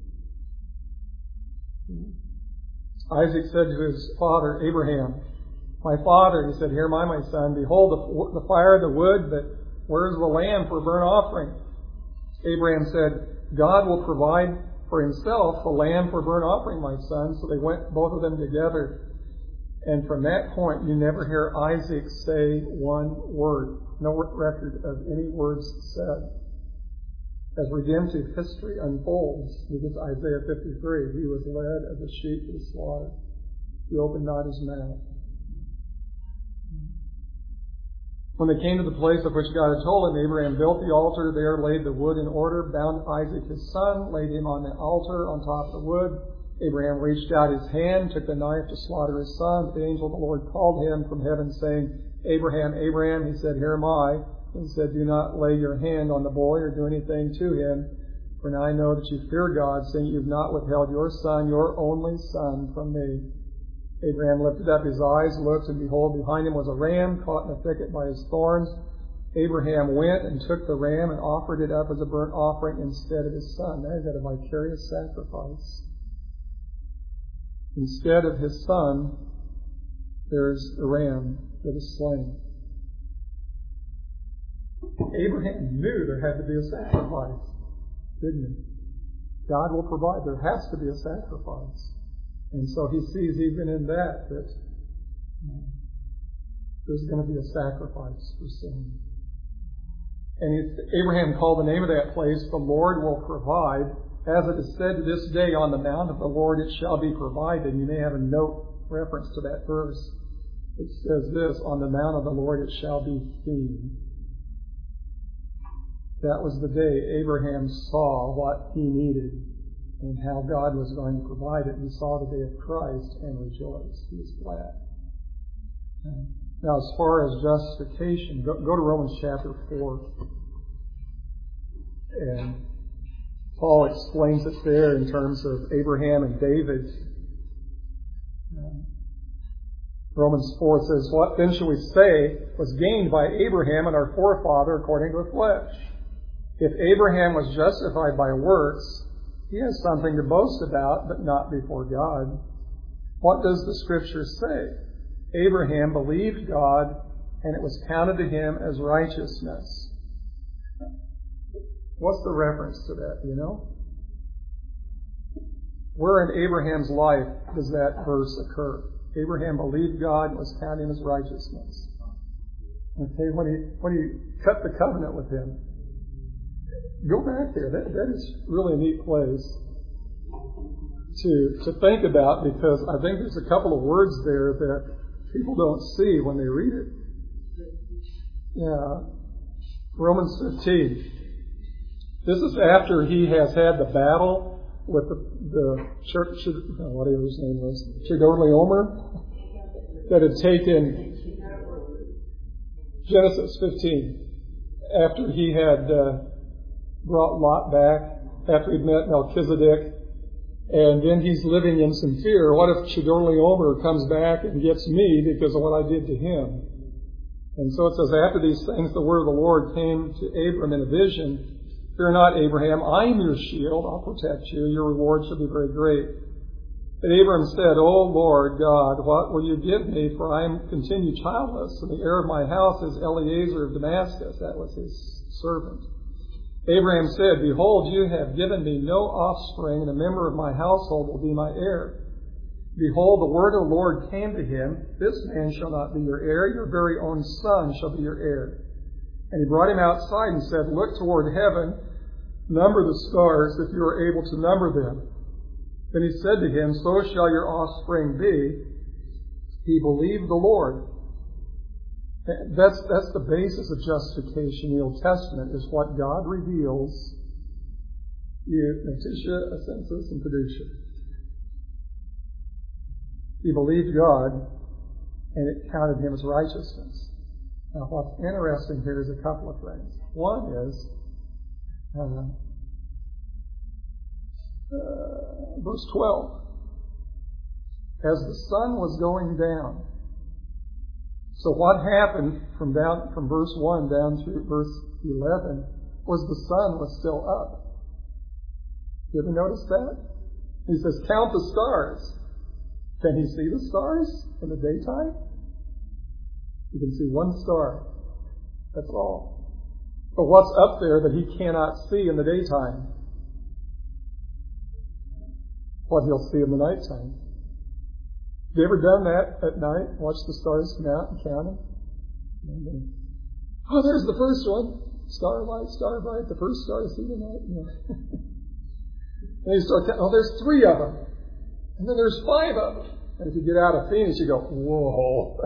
Speaker 1: Isaac said to his father, Abraham, my father, he said, here am I, my son. Behold the, the fire, the wood, but where is the lamb for a burnt offering? Abraham said, God will provide for himself a lamb for a burnt offering, my son. So they went, both of them together. And from that point, you never hear Isaac say one word. No record of any words said. As redemptive history unfolds, because Isaiah fifty-three, he was led as a sheep to the slaughter. He opened not his mouth. When they came to the place of which God had told him, Abraham built the altar there, laid the wood in order, bound Isaac his son, laid him on the altar on top of the wood. Abraham reached out his hand, took the knife to slaughter his son. The angel of the Lord called him from heaven, saying, Abraham, Abraham. He said, here am I. He said, do not lay your hand on the boy or do anything to him, for now I know that you fear God, saying you've not withheld your son, your only son, from me. Abraham lifted up his eyes, looked, and behold, behind him was a ram caught in a thicket by his thorns. Abraham went and took the ram and offered it up as a burnt offering instead of his son. That is a vicarious sacrifice. Instead of his son, there's a ram that is slain. Abraham knew there had to be a sacrifice, didn't he? God will provide. There has to be a sacrifice. And so he sees even in that that uh, there's going to be a sacrifice for sin. And Abraham called the name of that place, the Lord will provide. As it is said to this day, on the mount of the Lord it shall be provided. You may have a note reference to that verse. It says this, on the mount of the Lord it shall be seen. That was the day Abraham saw what he needed and how God was going to provide it. He saw the day of Christ and rejoiced. He was glad. Now, as far as justification, go, go to Romans chapter four. And Paul explains it there in terms of Abraham and David. Um, Romans four says, what then shall we say was gained by Abraham and our forefather according to the flesh? If Abraham was justified by works, he has something to boast about, but not before God. What does the Scripture say? Abraham believed God, and it was counted to him as righteousness. What's the reference to that, do you know? Where in Abraham's life does that verse occur? Abraham believed God and was counted as righteousness. Okay, when he when he cut the covenant with him. Go back there. That that is really a neat place to to think about, because I think there's a couple of words there that people don't see when they read it. Yeah. Romans fifteen. This is after he has had the battle with the, the church, whatever his name was, Chedorlaomer, that had taken Genesis fifteen. After he had uh, brought Lot back, after he'd met Melchizedek, and then he's living in some fear. What if Chedorlaomer comes back and gets me because of what I did to him? And so it says, after these things, the word of the Lord came to Abram in a vision. Fear not, Abraham, I am your shield, I'll protect you, your reward shall be very great. But Abram said, O Lord God, what will you give me, for I am continued childless, and the heir of my house is Eliezer of Damascus. That was his servant. Abraham said, Behold, you have given me no offspring, and a member of my household will be my heir. Behold, the word of the Lord came to him, This man shall not be your heir, your very own son shall be your heir. And he brought him outside and said, Look toward heaven, number the stars, if you are able to number them. Then he said to him, So shall your offspring be. He believed the Lord. That's, that's the basis of justification in the Old Testament, is what God reveals. You, Notitia, Ascensus, and Fiducia. He believed God, and it counted him as righteousness. Now, what's interesting here is a couple of things. One is, uh, uh, verse twelve. As the sun was going down. So what happened from down from verse one down through verse eleven was the sun was still up. You ever notice that? He says, count the stars. Can he see the stars in the daytime? You can see one star. That's all. But what's up there that he cannot see in the daytime? What he'll see in the nighttime. Have you ever done that at night? Watch the stars come out and count them? Oh, there's the first one. Starlight, starlight, the first star to see tonight. Yeah. And you start counting, oh, there's three of them. And then there's five of them. And if you get out of Phoenix, you go, whoa.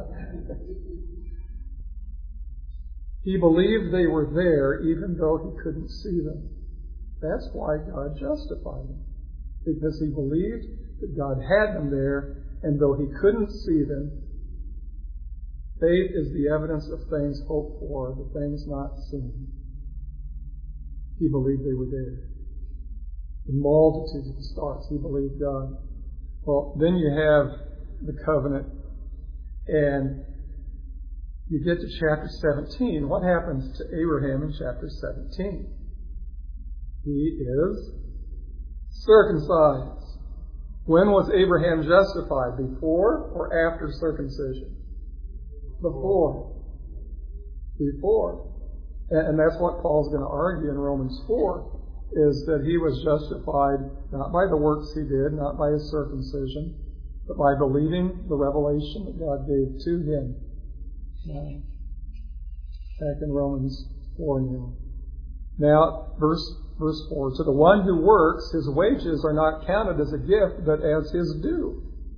Speaker 1: He believed they were there even though he couldn't see them. That's why God justified him. Because he believed that God had them there, and though he couldn't see them, faith is the evidence of things hoped for, the things not seen. He believed they were there. The multitudes of the stars, he believed God. Well, then you have the covenant, and you get to chapter seventeen. What happens to Abraham in chapter seventeen? He is circumcised. When was Abraham justified? Before or after circumcision? Before. Before. And that's what Paul's going to argue in Romans four, is that he was justified not by the works he did, not by his circumcision, but by believing the revelation that God gave to him. Uh, back in Romans four now. Now, verse verse four. To the one who works, his wages are not counted as a gift, but as his due.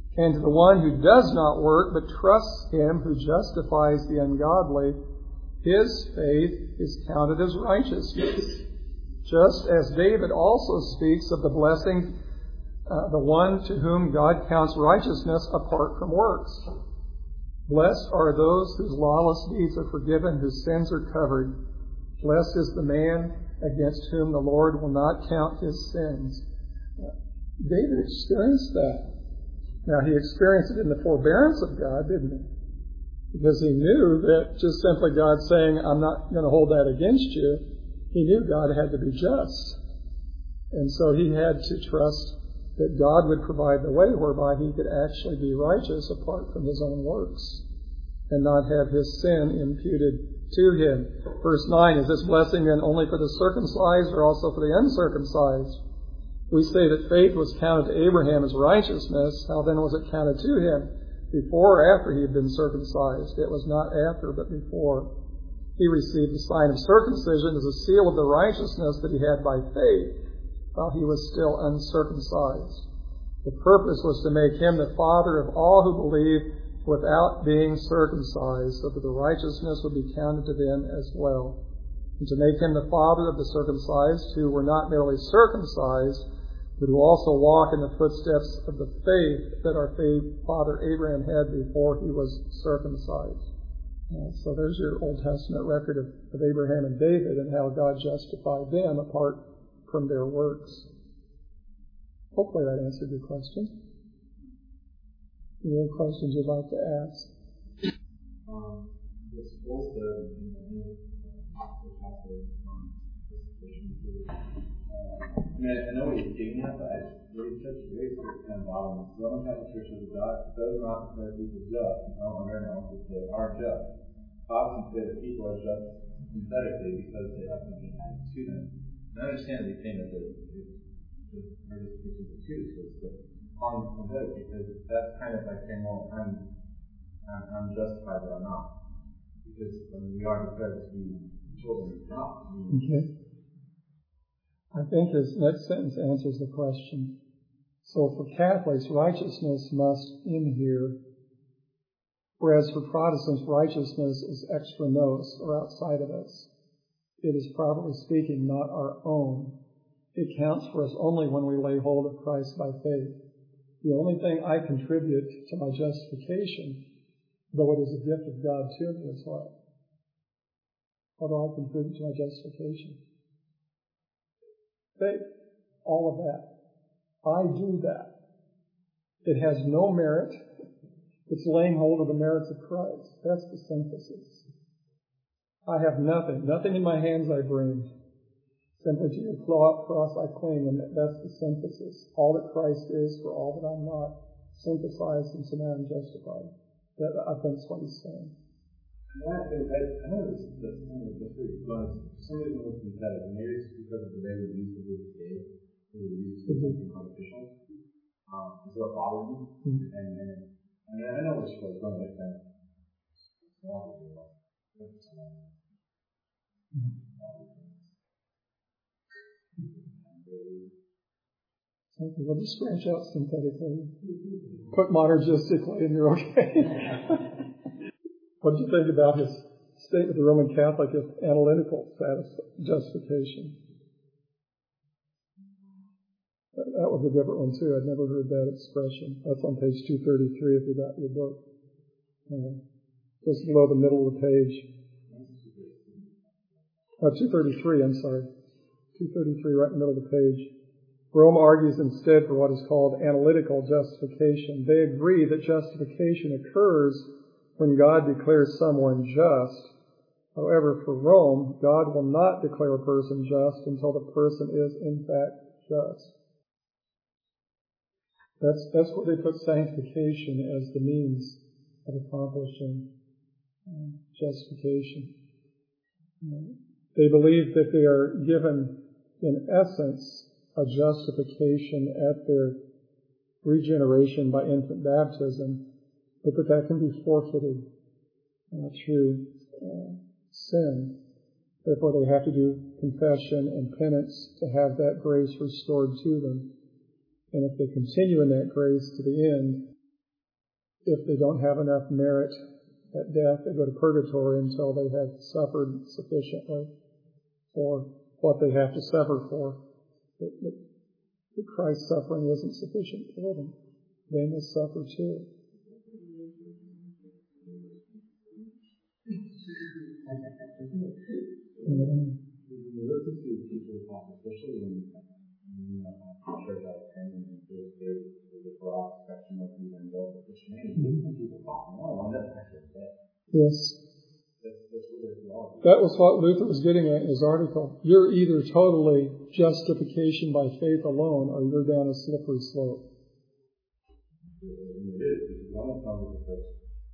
Speaker 1: And to the one who does not work but trusts him who justifies the ungodly, his faith is counted as righteousness. Just as David also speaks of the blessing, uh, the one to whom God counts righteousness apart from works. Blessed are those whose lawless deeds are forgiven, whose sins are covered. Blessed is the man against whom the Lord will not count his sins. David experienced that. Now, he experienced it in the forbearance of God, didn't he? Because he knew that just simply God saying, I'm not going to hold that against you, he knew God had to be just. And so he had to trust that God would provide the way whereby he could actually be righteous apart from his own works and not have his sin imputed to him. Verse nine, is this blessing then only for the circumcised or also for the uncircumcised? We say that faith was counted to Abraham as righteousness. How then was it counted to him? Before or after he had been circumcised? It was not after, but before. He received the sign of circumcision as a seal of the righteousness that he had by faith while he was still uncircumcised. The purpose was to make him the father of all who believe without being circumcised, so that the righteousness would be counted to them as well. And to make him the father of the circumcised, who were not merely circumcised, but who also walk in the footsteps of the faith that our father Abraham had before he was circumcised. Uh, so there's your Old Testament record of, of Abraham and David and how God justified them apart from their works. Hopefully that answered your question. Any other questions you'd like to ask?
Speaker 2: Um, it's also in the chapter on I mean, I know what he's getting at, but I really just really kind of bothering me. The Roman Catholic Church of God does not declare people just. No, Americans say they are just. Protestants say that people are just synthetically because they have something added to them. And I understand these things that are just pieces of two, so it's like on synthetic, because that's kind of like saying, well, I'm, I'm, I'm justified, but I'm not. Because when we are declared to be children of God.
Speaker 1: Okay. I think his next sentence answers the question. So for Catholics, righteousness must in here, whereas for Protestants, righteousness is extra nos, or outside of us. It is, properly speaking, not our own. It counts for us only when we lay hold of Christ by faith. The only thing I contribute to my justification, though it is a gift of God to me, is what? What do I contribute to my justification? Faith. All of that. I do that. It has no merit. It's laying hold of the merits of Christ. That's the synthesis. I have nothing. Nothing in my hands I bring. Simply to your cross I cling, and that's the synthesis. All that Christ is for all that I'm not, synthesized into man and justified. That, I think, is what he's saying.
Speaker 2: I, I know this is kind of just pretty fun. For some reason, it's synthetic. And maybe it's because of the way we use the word gay, we use something artificial. Um, so it bothers me. Mm-hmm. And, and I mean, I know what's really going to kind of
Speaker 1: Okay, we'll just scratch out synthetically. Put monergistically, and you're okay. What do you think about his statement, the Roman Catholic, of analytical justification? That was a different one, too. I'd never heard that expression. That's on page two thirty-three if you got your book. Uh, just below the middle of the page. Oh, two thirty-three, I'm sorry. two thirty-three, right in the middle of the page. Rome argues instead for what is called analytical justification. They agree that justification occurs when God declares someone just. However, for Rome, God will not declare a person just until the person is in fact just. That's, that's where they put sanctification as the means of accomplishing uh, justification. Uh, they believe that they are given, in essence, a justification at their regeneration by infant baptism, but that that can be forfeited uh, through uh, sin. Therefore, they have to do confession and penance to have that grace restored to them. And if they continue in that grace to the end, if they don't have enough merit at death, they go to purgatory until they have suffered sufficiently for what they have to suffer for. But, but, but Christ's suffering isn't sufficient for them. They must suffer too.
Speaker 2: When you listen to people talk, especially in, in uh, church out of ten, and there's, there's, there's a broad spectrum of evangelical Christianity, mm-hmm. Some people talk, no, one doesn't actually say.
Speaker 1: Yes.
Speaker 2: That's, that's what there's wrong.
Speaker 1: That was what Luther was getting at in his article. You're either totally justification by faith alone, or you're down a slippery slope.
Speaker 2: It is, because one of them is that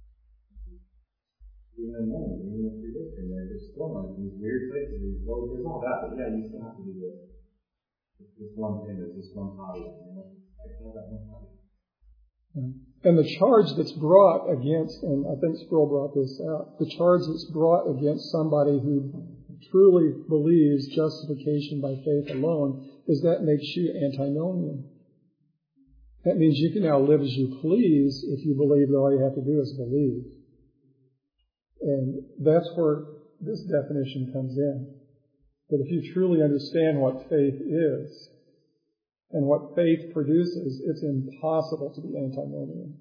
Speaker 2: even in moment, even if you're listening, they're just still in these weird places, these low, there's all that, but yeah, you still have to do this. This one thing, there's this one hobby, you know, I call that one hobby.
Speaker 1: And the charge that's brought against, and I think Sproul brought this out, the charge that's brought against somebody who truly believes justification by faith alone is that makes you antinomian. That means you can now live as you please if you believe that all you have to do is believe. And that's where this definition comes in. But if you truly understand what faith is and what faith produces, it's impossible to be antinomian.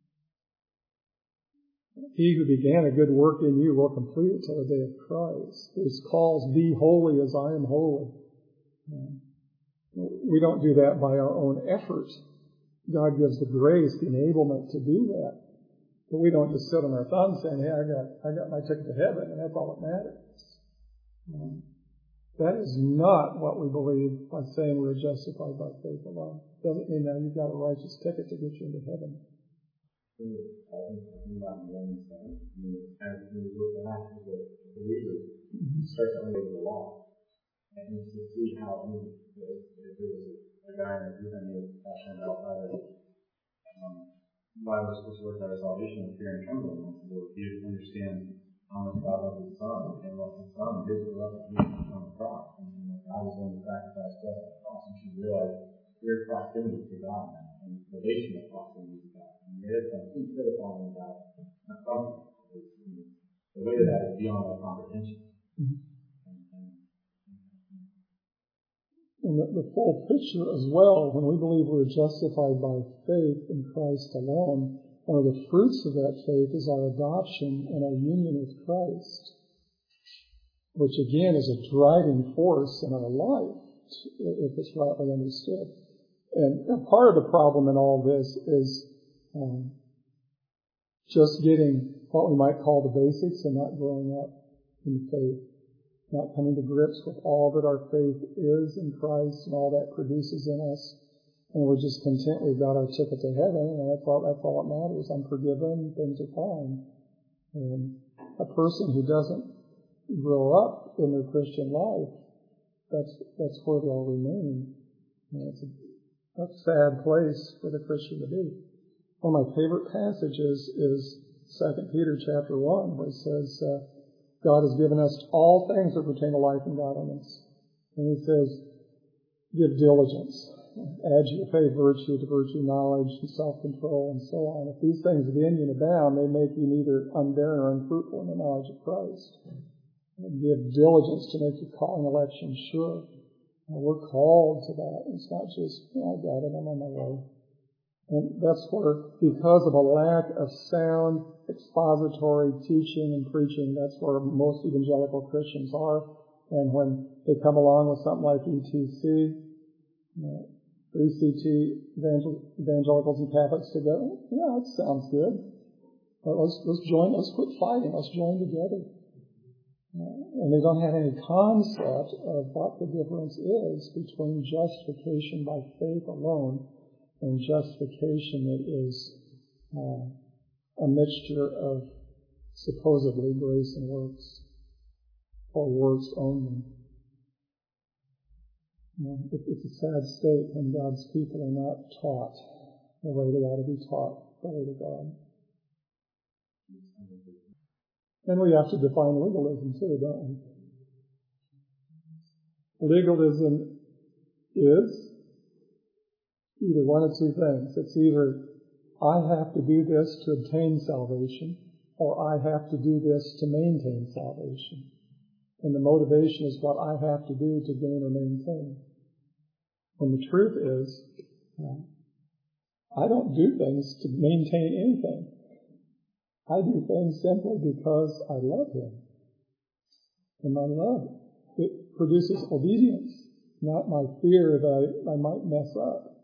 Speaker 1: He who began a good work in you will complete it till the day of Christ. His calls, be holy as I am holy. We don't do that by our own effort. God gives the grace, the enablement to do that. But we don't just sit on our thumbs saying, hey, I got, I got my ticket to heaven, and that's all that matters. Um, that is not what we believe by saying we're justified by faith alone. Doesn't mean that you've got a righteous ticket to get you into heaven.
Speaker 2: I think talking about Romans seven, I mean, as we look back as a believer, you start to under the law. And to see how, I mean, if, if there was a, a guy in a group I knew, passionate outside of um, why we're supposed to work out our salvation with fear and trembling. And so if you understand how much God loves His Son, and what His Son did for us on the cross, and you know, God was going to sacrifice us on the cross, and you realize we're proximity to God now, and relational proximity to God. And there is something still talking about not something. The way to that is beyond our comprehension. Mm-hmm.
Speaker 1: And the, the full picture as well, when we believe we're justified by faith in Christ alone, one of the fruits of that faith is our adoption and our union with Christ, which again is a driving force in our life, if it's rightly understood. And, and part of the problem in all this is um, just getting what we might call the basics and not growing up in faith. Not coming to grips with all that our faith is in Christ and all that produces in us. And we're just content we've got our ticket to heaven, and that's all, that's all that matters. I'm forgiven, things are fine. And a person who doesn't grow up in their Christian life, that's that's where they'll remain. And it's a, a sad place for the Christian to be. One of my favorite passages is Second Peter chapter one, where it says, uh, God has given us all things that pertain to life and godliness. And He says, give diligence. Add to your faith virtue, to virtue knowledge, and self-control, and so on. If these things begin you and abound, they make you neither unbarren or unfruitful in the knowledge of Christ. And give diligence to make your calling election sure. And we're called to that. It's not just, you know, I got it, I'm on my way. And that's where, because of a lack of sound expository teaching and preaching, that's where most evangelical Christians are. And when they come along with something like E T C, uh, E C T, evangel- evangelicals and Catholics together, yeah, that sounds good. But let's, let's join, let's quit fighting, let's join together. Uh, and they don't have any concept of what the difference is between justification by faith alone and justification that is uh, a mixture of supposedly grace and works, or works only. You know, it, it's a sad state when God's people are not taught the way they ought to be taught the way to God. And we have to define legalism too, don't we? Legalism is either one of two things. It's either I have to do this to obtain salvation, or I have to do this to maintain salvation. And the motivation is what I have to do to gain or maintain. And the truth is, I don't do things to maintain anything. I do things simply because I love Him. And my love, it produces obedience, not my fear that I, I might mess up.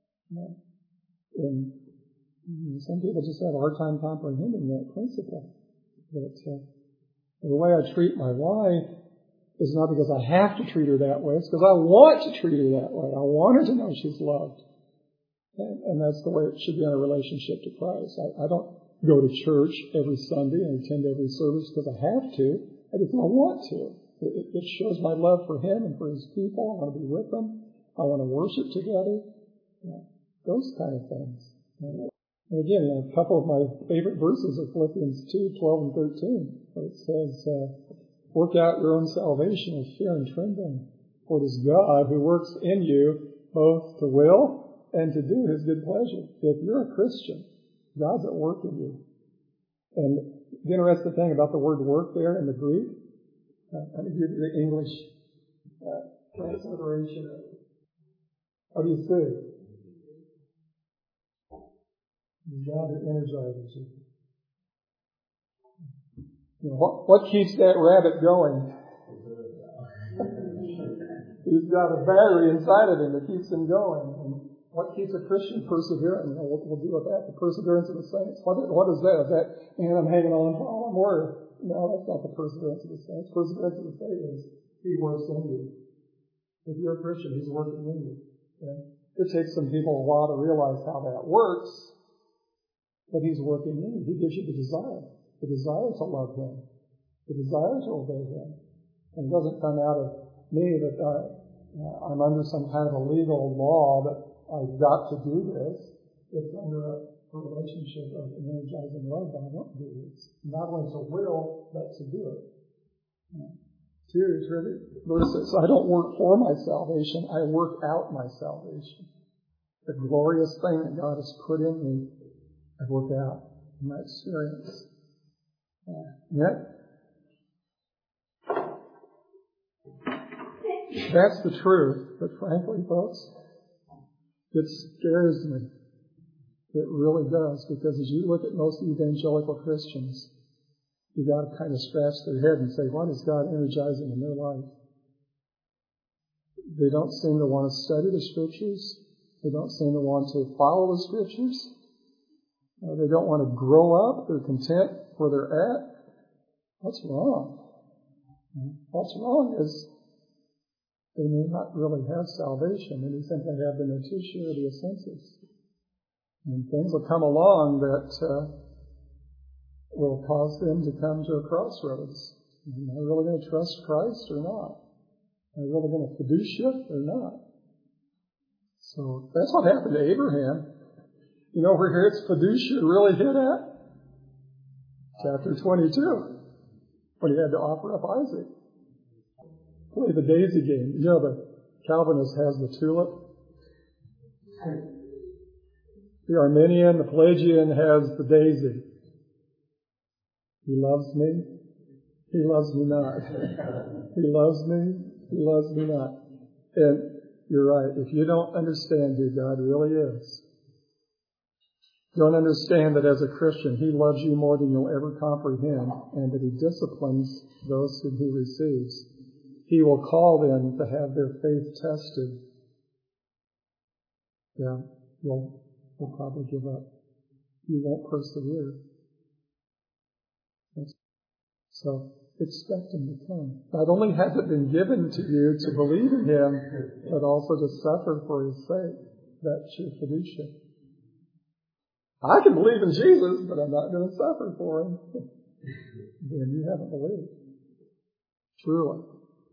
Speaker 1: And some people just have a hard time comprehending that principle. That uh, the way I treat my wife is not because I have to treat her that way. It's because I want to treat her that way. I want her to know she's loved. And, and that's the way it should be in a relationship to Christ. I, I don't go to church every Sunday and attend every service because I have to. I just don't want to. It, it shows my love for Him and for His people. I want to be with them. I want to worship together. Yeah, those kind of things. And again, you know, a couple of my favorite verses are Philippians two, twelve and thirteen, where it says, uh, work out your own salvation with fear and trembling. For it is God who works in you both to will and to do His good pleasure. If you're a Christian, God's at work in you. And the interesting thing about the word work there in the Greek, uh, let me give you the English uh, transliteration. What do you see? God that energizes you. You know, what, what keeps that rabbit going? He's got a battery inside of him that keeps him going. And what keeps a Christian persevering? You know, what we'll do with that? The perseverance of the saints. What, what is that? Is that, man, I'm hanging on for all I'm worth? No, that's not the perseverance of the saints. Perseverance of the saints is He works in you. If you're a Christian, He's working in you. Okay? It takes some people a while to realize how that works. But He's working in you. He gives you the desire. The desire to love Him. The desire to obey Him. And it doesn't come out of me that I, uh, I'm under some kind of a legal law that I've got to do this. It's under a, a relationship of energizing love that I want to do this. Not only to will, but to do it. Uh, two verses. I don't work for my salvation. I work out my salvation. The glorious thing that God has put in me, I work out in my experience. Uh, yet, that's the truth. But frankly, folks, it scares me. It really does. Because as you look at most evangelical Christians, you got to kind of scratch their head and say, what is God energizing in their life? They don't seem to want to study the Scriptures. They don't seem to want to follow the Scriptures. Uh, they don't want to grow up. They're content where they're at. What's wrong? What's wrong is they may not really have salvation. They simply have the noticere of senses. And things will come along that uh, will cause them to come to a crossroads. Am I really going to trust Christ or not? Am I really going to fiducia or not? So that's what happened to Abraham. You know where here it's fiducia really hit at? Chapter twenty-two. When he had to offer up Isaac. Play the daisy game. You know the Calvinist has the tulip. The Arminian, the Pelagian has the daisy. He loves me. He loves me not. He loves me. He loves me not. And you're right. If you don't understand who God really is, don't understand that as a Christian, He loves you more than you'll ever comprehend, and that He disciplines those whom He receives. He will call them to have their faith tested. Yeah, you'll, you'll probably give up. You won't persevere. So expect Him to come. Not only has it been given to you to believe in Him, but also to suffer for His sake. That's your fiducia. I can believe in Jesus, but I'm not going to suffer for Him. Then you haven't believed. Truly.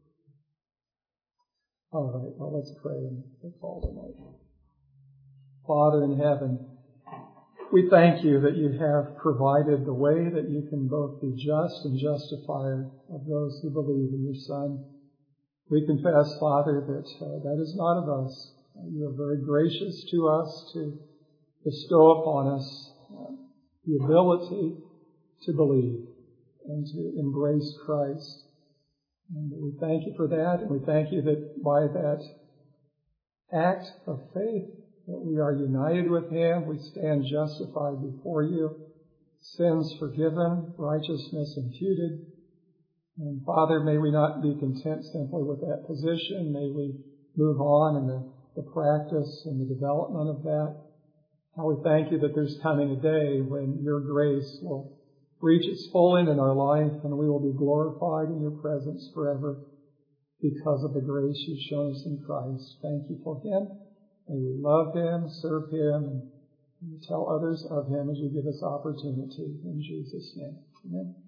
Speaker 1: All right, well, let's pray and we'll call tonight. Father in heaven, we thank You that You have provided the way that You can both be just and justifier of those who believe in Your Son. We confess, Father, that uh, that is not of us. You are very gracious to us to bestow upon us uh, the ability to believe and to embrace Christ. And we thank you for that, and we thank you that by that act of faith that we are united with Him, we stand justified before you, sins forgiven, righteousness imputed. And Father, may we not be content simply with that position. May we move on in the, the practice and the development of that. How we thank you that there's coming a day when your grace will reach its full end in our life and we will be glorified in your presence forever because of the grace you've shown us in Christ. Thank you for Him. May we love Him, serve Him, and tell others of Him as you give us opportunity. In Jesus' name. Amen.